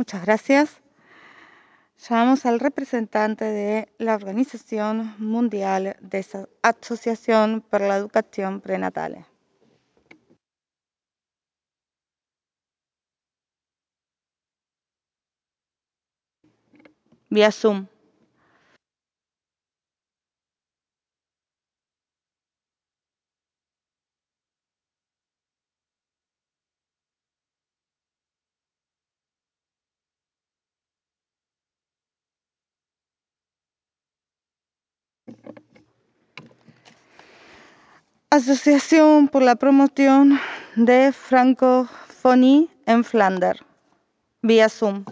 Muchas gracias. Llamamos al representante de la Organización Mundial de esa Asociación para la Educación Prenatal. Vía Zoom. Asociación por la Promoción de Francofonía en Flandes. Vía Zoom.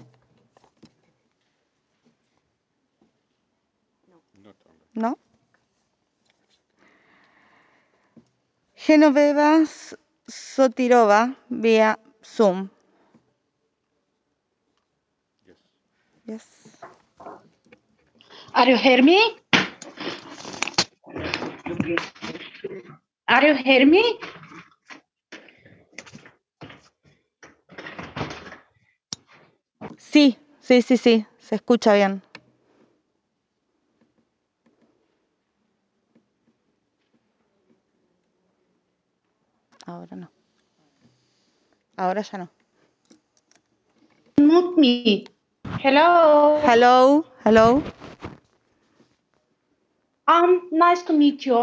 ¿No? Genoveva Sotirova vía Zoom. Yes. Are you hear me? Are you hear me? Sí, se escucha bien. Ahora no. Ahora ya no. Mute me. Hello. Hello. Nice to meet you.